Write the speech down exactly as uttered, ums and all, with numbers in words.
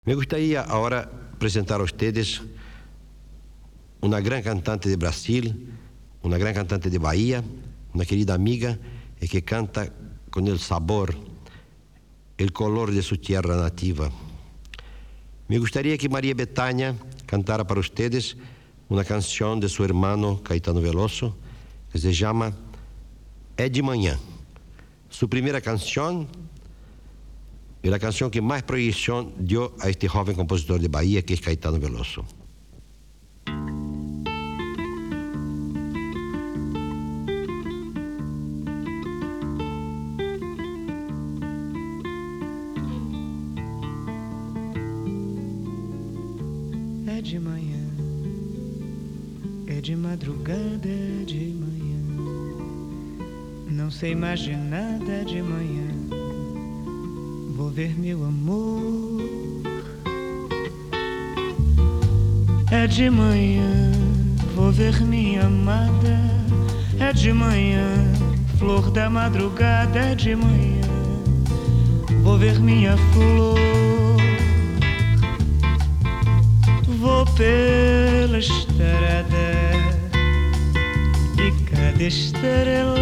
Me gustaría ahora presentar a ustedes una gran cantante de Brasil, una gran cantante de Bahía, una querida amiga y que canta con el sabor, el color de su tierra nativa. Me gustaría que María Bethânia cantara para ustedes una canción de su hermano Caetano Veloso, que se llama É de Manhã. Su primera canción y la canción que más proyección dio a este joven compositor de Bahía, que es Caetano Veloso. É de manhã, é de madrugada, é de manhã. Não sei mais de nada de manhã. Vou ver meu amor. É de manhã, vou ver minha amada. É de manhã, flor da madrugada. É de manhã, vou ver minha flor. Vou pela estrada e cada estrela